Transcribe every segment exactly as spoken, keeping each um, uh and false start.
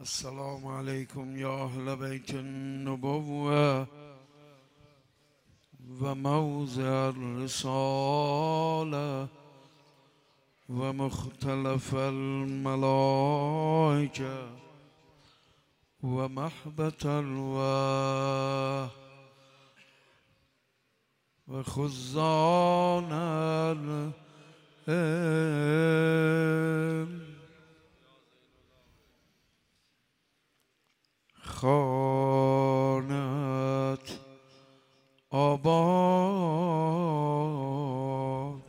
السلام عليكم يا أهل بيت النبوة وموضع الرسالة ومختلف الملائكة ومحبة الوحي وخزان العلم خانت آباد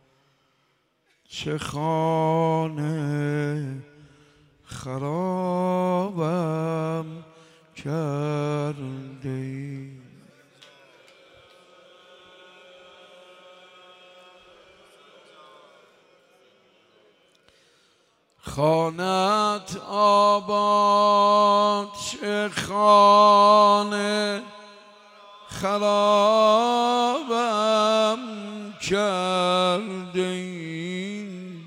چه خانه خرابم کرده ای. خانت آباد چه خانه خرابم کرده ای.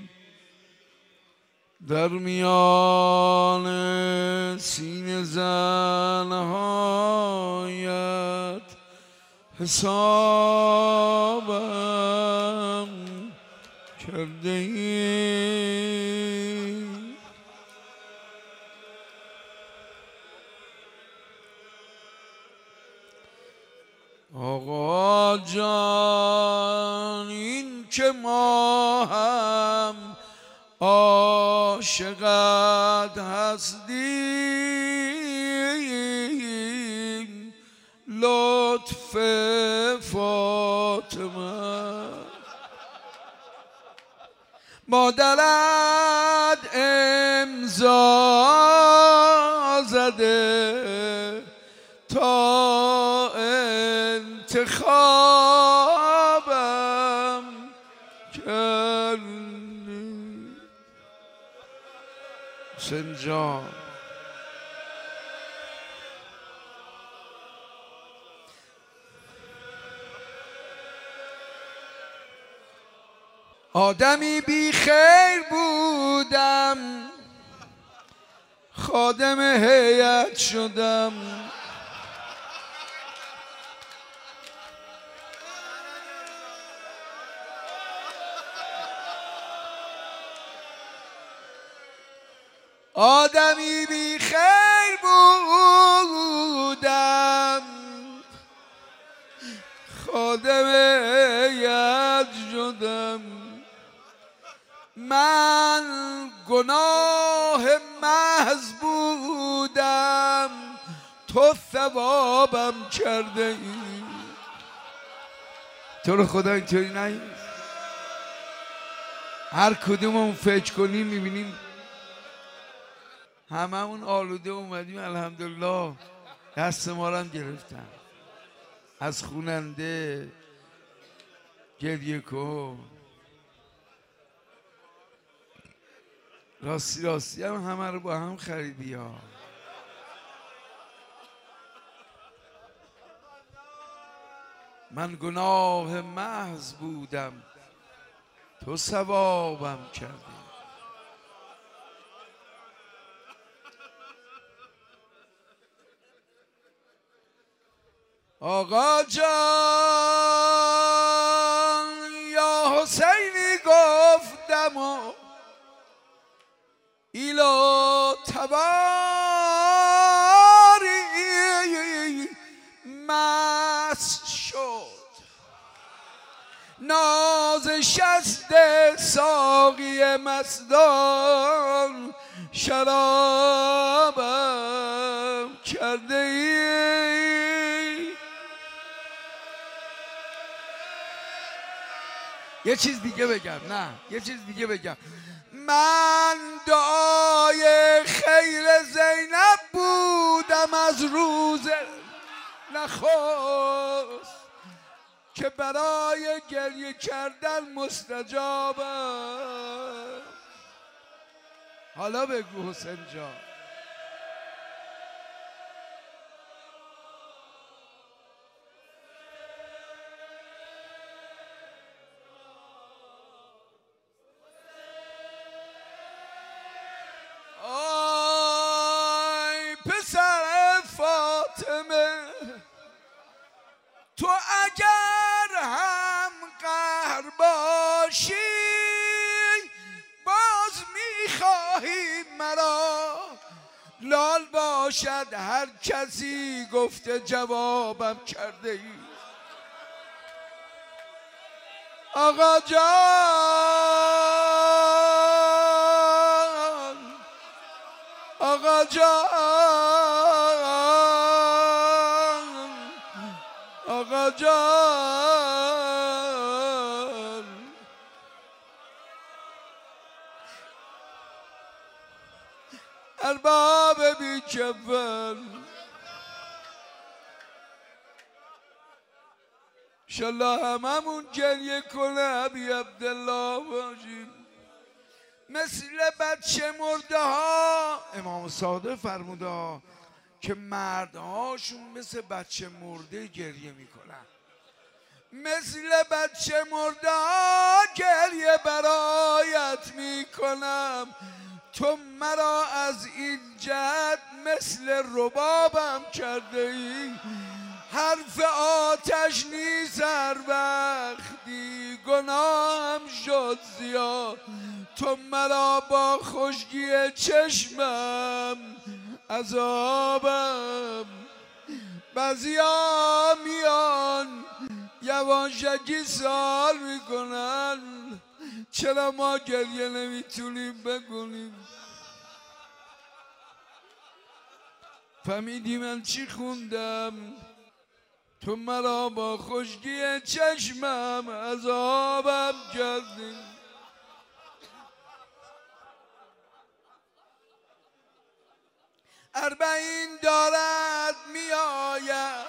در میان سینه زنهایت حسابم کرده ای. آقا جان این که ما هم عاشقت هستیم لطف فاطمه مادرت امضا زده تا انتخابم کردی. حسین جان آدمی بی خیر بودم خادم هیئت شدم آدمی بی خیر بودم خادم هیئت شدم. من گناه محض بودم تو ثوابم کرده ای. تو رو خدا اینطوری نیست. هر کدوممون فکر کنیم میبینیم هممون آلوده اومدیم. الحمدلله دست ما رو هم گرفتن. از خوننده گریه کن راستی راستی هم همه رو با هم خریدی ها. من گناه محض بودم تو ثوابم کردی. آقا جان یا حسینی گفتم و ایلو تباری مست شد ناز شست ساقی مستان شرابم کرده ای. یه چیز دیگه بگم نه یه چیز دیگه بگم من دعای خیر زینب بودم از روز نخست که برای گریه کردن مستجابم. حالا بگو حسین جان. پسر فاطمه، تو اگر هم قهر باشی باز میخواهی مرا، لال باشد هر کسی گفته جوابم کرده ای. آقا جان، آقا جان، آقا جان، ارباب بی کفن، انشالله هممون گریه کنه ابی عبدالله باشیم مثل بچه مرده ها. امام صادق فرموده که مردهاشون مثل بچه مرده گریه میکنن، مثل بچه مرده ها گریه برایت میکنم. تو مرا از این جهت مثل ربابم کرده ای، حرف آتش نیست هر وقتی گناهم شد زیاد. تو مرا با خشکی چشمم عذابم، بعضیا میان یواشکی سوال میکنن چرا ما گریه نمیتونیم بکنیم. فهمیدی من چی خوندم؟ تو مرا با خشکی چشمم عذابم کردی. اربعین دارد می آید،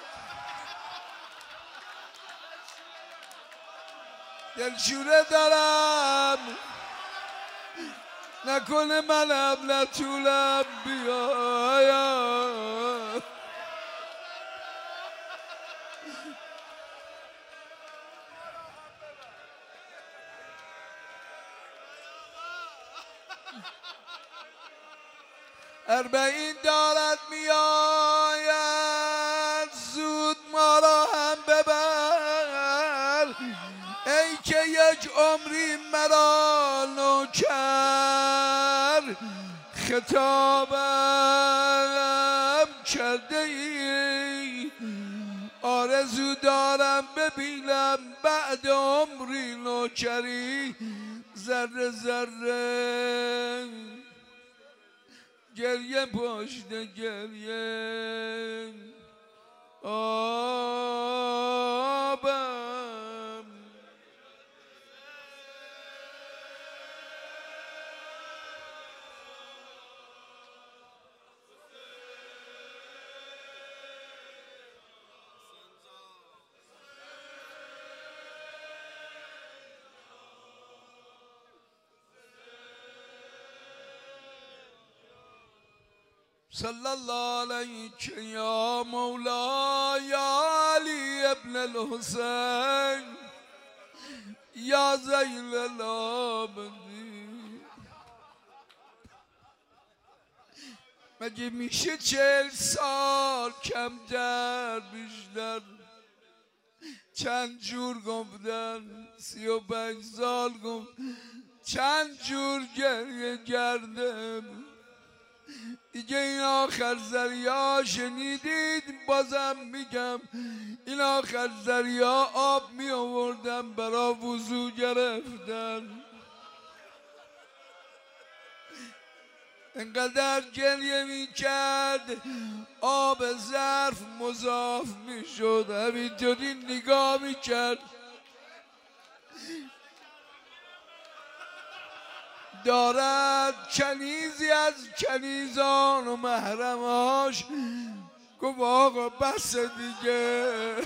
دلشوره دارم نکنه منم نتونم بیایم. اربعین دارد میآید زود ما را هم ببر، ای که یک عمری مرا نوکر خطابم کرده ای. آرزو دارم ببینم بعد عمری نوکری، ذره ذره گریه پشت گریه آبم. صلی الله علیک یا مولا یا علی ابن الحسین یا زین العابدین. مگه میشه چهل سال کمتر بیشتر؟ چند جور گفتن سی و پنج سال گفت، چند جور گریه کردم. دیگه این آخر زریا شنیدید؟ بازم میگم این آخر زریا آب می آوردن برا وضو گرفتن. انقدر گریه می کرد آب ظرف مضاف می شد، همینطوری نگاه می کرد. دارد کنیزی از کنیزان و محرماش گفت آقا بس دیگه.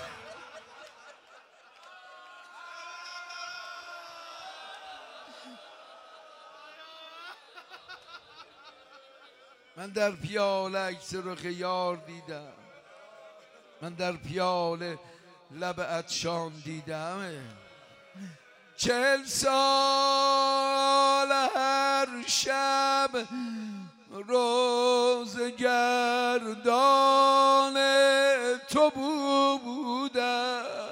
من در پیاله عکس رخ یار دیدم، من در پیاله لب عطشان دیدم. چهل سال هر شب روزگر گردان تو بودم،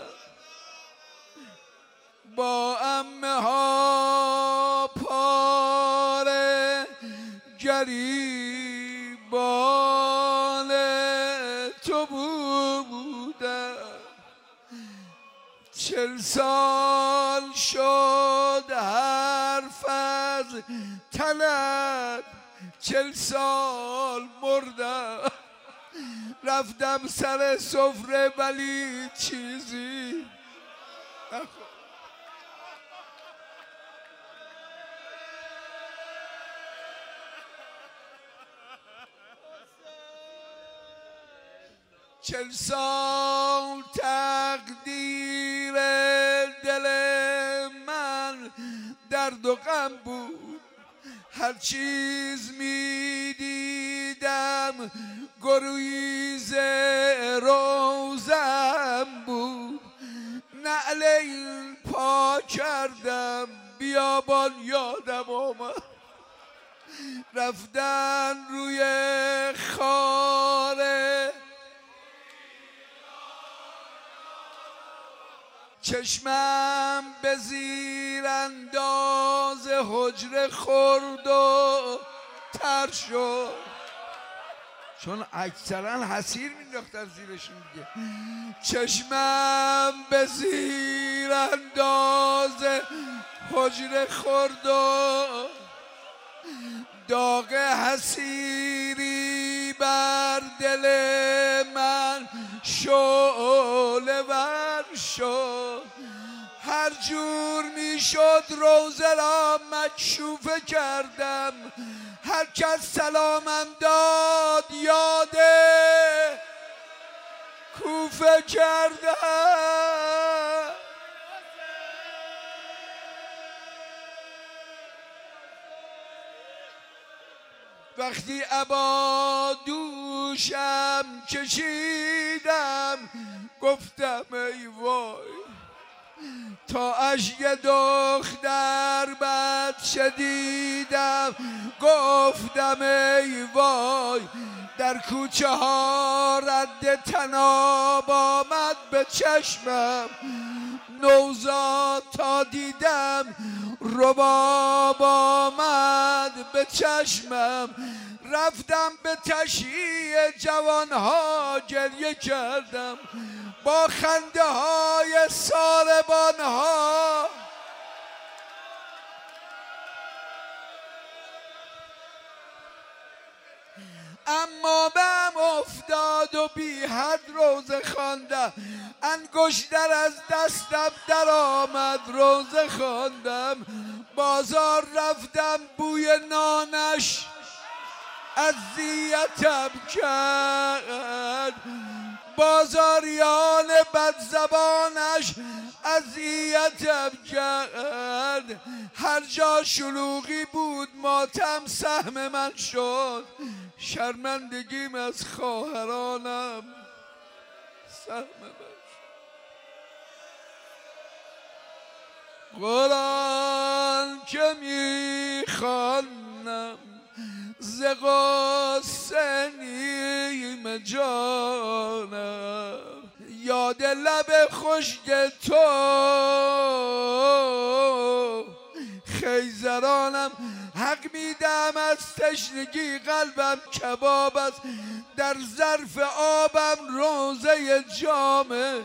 با عمه ها پاره گریبان تو بودم. چل سال شد حرف از تنت، چل سال مردم، رفتم سر سفره ولی چیزی نخورد. چل سال تقدیر دل من درد و غم بود، هر چیز می دیدم گریز روزم بود. نعل این پا کردم بیابان یادم آمد، رفتن روی خاره چشمم به زیر انداز حجره خورد و تر شد، چون اکثرا حسیر مینداختن زیرشون دیگه. چشمم به زیر انداز حجره خورد و داغ حسیری بر دل من شعله ور شد. هر جور می شد روزه را مکشوفه کردم، هر کس سلامم داد یاده کوفه کردم. وقتی عبا دوشم کشیدم گفتم ای وای، تا اشک دختر بد شدیدم گفتم ای وای. در کوچه ها رد تناب آمد به چشمم، نوزاد تا دیدم رباب آمد به چشمم. رفتم به تشییع جوانها گریه کردم، با خنده های ساربانها اما بهم افتاد و بی حد روزه خواندم. انگشتر از دستم در آمد روزه خواندم. بازار رفتم بوی نانش اذیتم کرد، بازاریان بدزبانش اذیتم کرد. هر جا شلوغی بود ماتم سهم من شد، شرمندگیم از خواهرانم سهم من شد. قرآن که میخوانم ز غصه نیم جانم، یاد لب خشک تو خیزرانم. حق میدم از تشنگی قلبم کباب است، در ظرف آبم روزه جامه.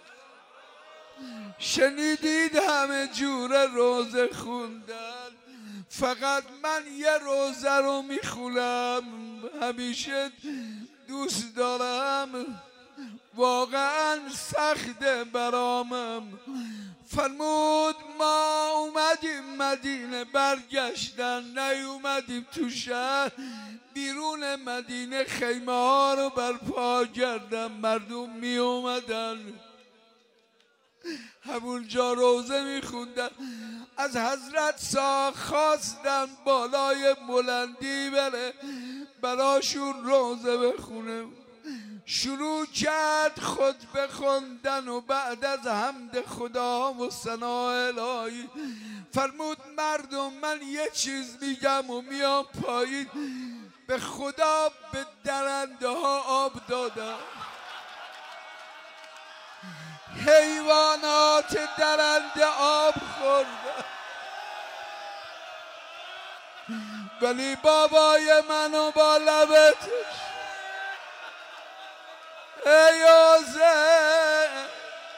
شنیدید همه جور روزه خوندن، فقط من یه روزه رو میخونم، همیشه دوست دارم، واقعا سخته برامم. فرمود ما اومدیم مدینه برگشتن، نیومدیم تو شهر. بیرون مدینه خیمه ها رو برپا کردم، مردم می اومدن همونجا روزه میخوندن. از حضرت سا خواستن بالای بلندی بره براشون روزه بخونه. شروع کرد خطبه خوندن و بعد از حمد خدا و ثناء الهی فرمود مردم من یه چیز میگم و میام پایین، به خدا به درنده ها خدا. حیوانات درنده آب خوردن ولی بابای منو با لبتش ای حسین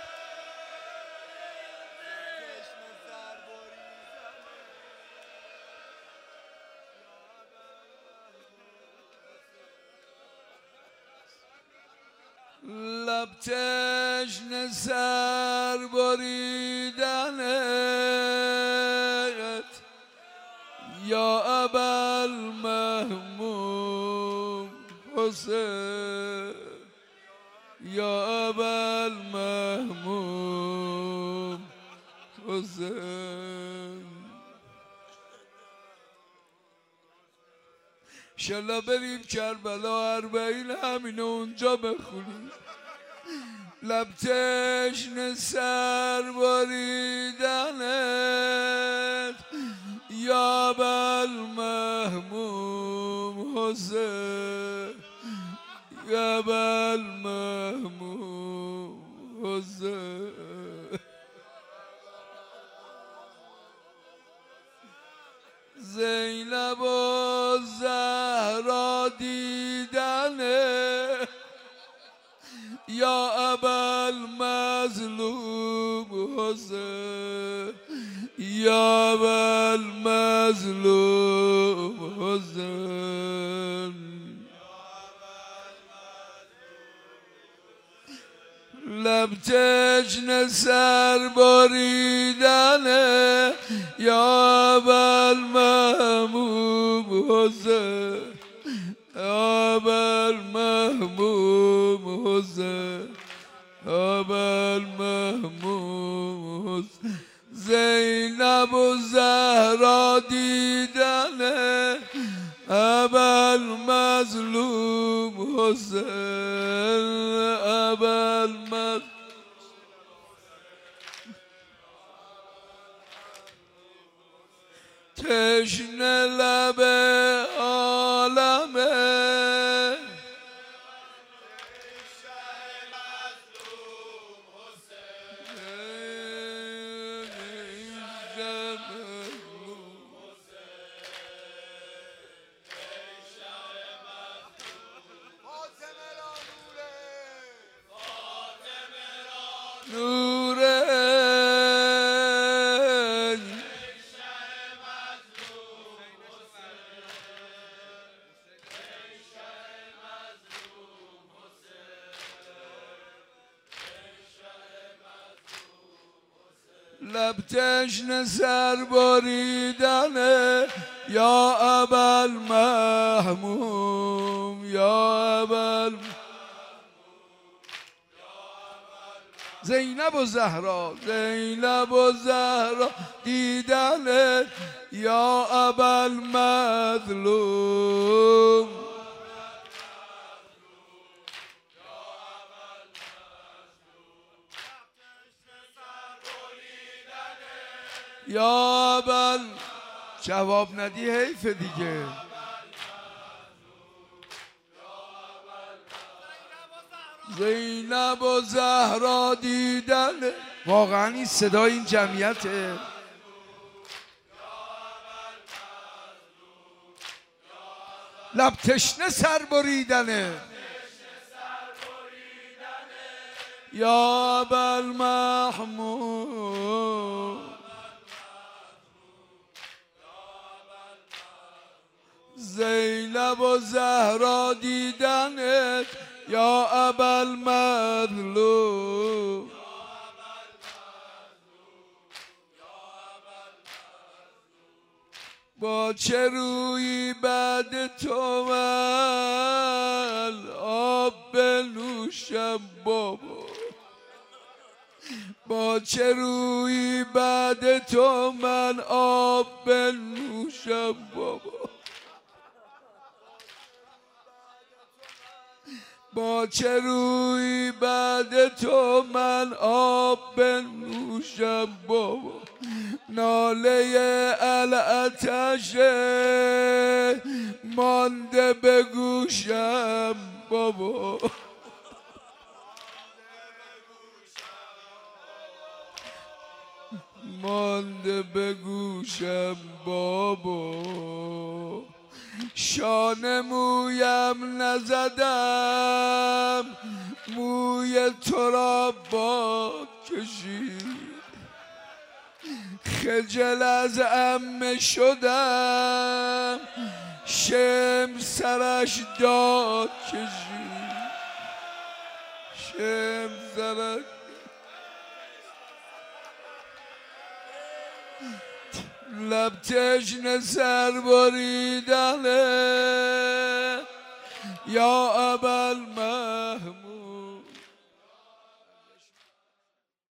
لب تشنه سر بریدنت یا ابوالمحمود حسین یا ابوالمحمود حسین. انشالله بریم کربلا اربعین همینو اونجا بخونیم. لب تشنه سر بریدنت یا ابوالمحمود حسین یا ابوالمحمود حسین. زینب و زهرا دیدنه یا ابوالمظلوم حسین یا ابوالمظلوم حسین. لب تشنه سر بریدنه یا ابوالمحمود حسین یا ابوالمحمود حسین یا ابوالمحمود حسین. زینب و زهرا دیدنه ابوالمظلوم حسین ابوالمظلوم. تشنه لب عالمه نوره لب تشنه سر بریدنه یا ابوالمحمود یا ابوالمحمود. زینب و زهرا زینب و زهرا دیدنه یا ابوالمظلوم. یا ابوال جواب ندی حیف دیگه. زینب و زهرا دیدن واقعا این صدای این جمعیته. لب تشنه سر بریدنه یا ابوالمحمود. زینب و زهرا دیدنت یا ابوالمظلوم. با چه رویی بعد تو من آب بنوشم بابا. با چه رویی بعد تو من آب بنوشم بابا. با چه روی بعد تو من آب بنوشم بابا. ناله الاتش مانده به گوشم بابا. مانده به گوشم بابا، شانه مویم نزدم، موی تو را باد کشید، خجل از عمه شدم، شم سرش داد کشید، شم سرش لب تشنه سر بریدنه یا ابل